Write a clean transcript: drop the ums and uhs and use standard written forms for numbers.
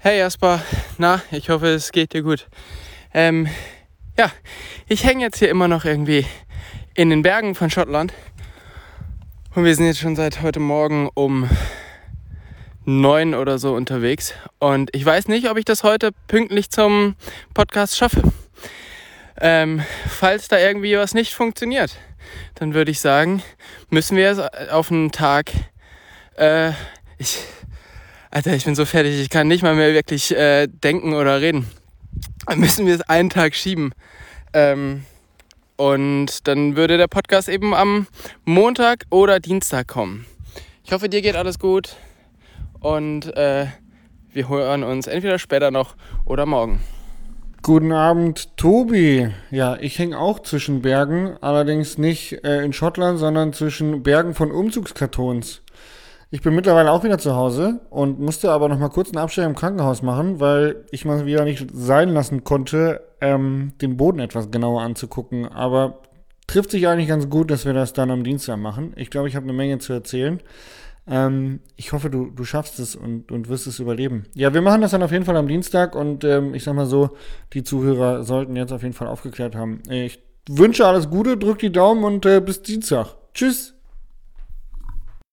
Hey Jasper, na, ich hoffe, es geht dir gut. Ja, ich hänge jetzt hier immer noch irgendwie in den Bergen von Schottland und wir sind jetzt schon seit heute Morgen um 9 oder so unterwegs und ich weiß nicht, ob ich das heute pünktlich zum Podcast schaffe. Falls da irgendwie was nicht funktioniert, dann würde ich sagen, müssen wir es auf einen Tag, ich bin so fertig, ich kann nicht mal mehr wirklich denken oder reden. Dann müssen wir es einen Tag schieben. Und dann würde der Podcast eben am Montag oder Dienstag kommen. Ich hoffe, dir geht alles gut. Und wir hören uns entweder später noch oder morgen. Guten Abend, Tobi. Ja, ich hänge auch zwischen Bergen, allerdings nicht in Schottland, sondern zwischen Bergen von Umzugskartons. Ich bin mittlerweile auch wieder zu Hause und musste aber noch mal kurz einen Abstecher im Krankenhaus machen, weil ich mal wieder nicht sein lassen konnte, den Boden etwas genauer anzugucken. Aber trifft sich eigentlich ganz gut, dass wir das dann am Dienstag machen. Ich glaube, ich habe eine Menge zu erzählen. Ich hoffe, du schaffst es und wirst es überleben. Ja, wir machen das dann auf jeden Fall am Dienstag und ich sag mal so, die Zuhörer sollten jetzt auf jeden Fall aufgeklärt haben. Ich wünsche alles Gute, drück die Daumen und bis Dienstag. Tschüss!